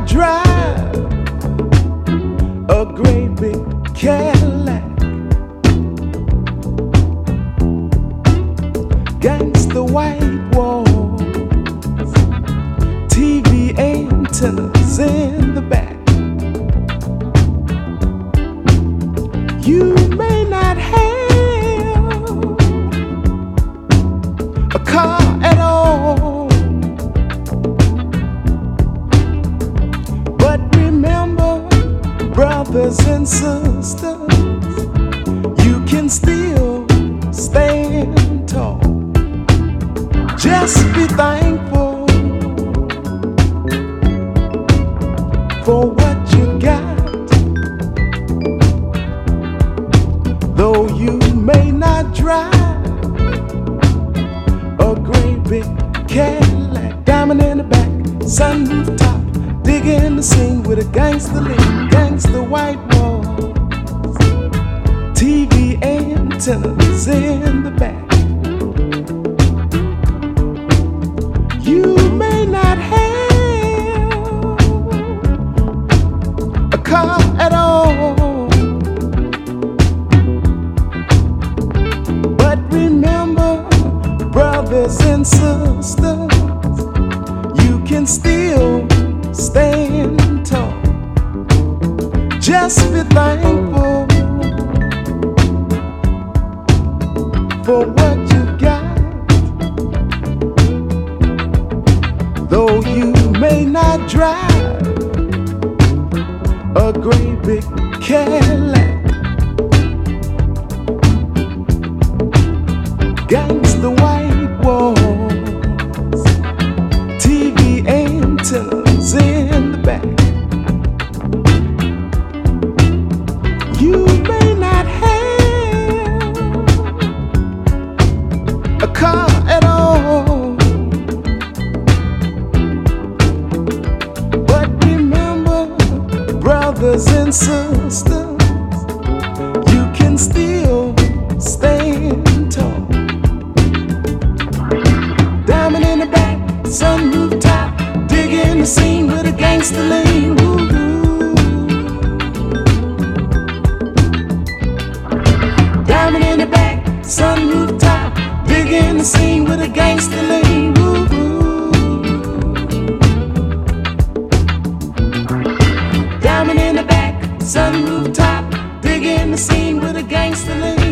not drive a great big Cadillac. Gangsta white walls, TV antennas in the back. You may not have a car at all, but remember, brothers and sisters, you can still stand tall. Just be thankful for what you got. Though you may not drive a great big Cadillac, diamond in the back, sunroof top, digging the scene with a gangster lean, gangster white walls, TV antennas in the back. You may not have a car at all, but remember, brothers and sisters, you can still stand tall. Just be thankful for what you got. Though you may not drive a great big Cadillac, gangsta white walls, TV antennas in the back. You may not have a car at all, but remember, brothers and sisters, you can still stand tall. Diamond in the back, sunroof top, digging the scene with a gangster lean. Diamond in the back, sunroof top, digging the scene with a gangster lean. Diamond in the back, sunroof top, digging the scene with a gangster lean.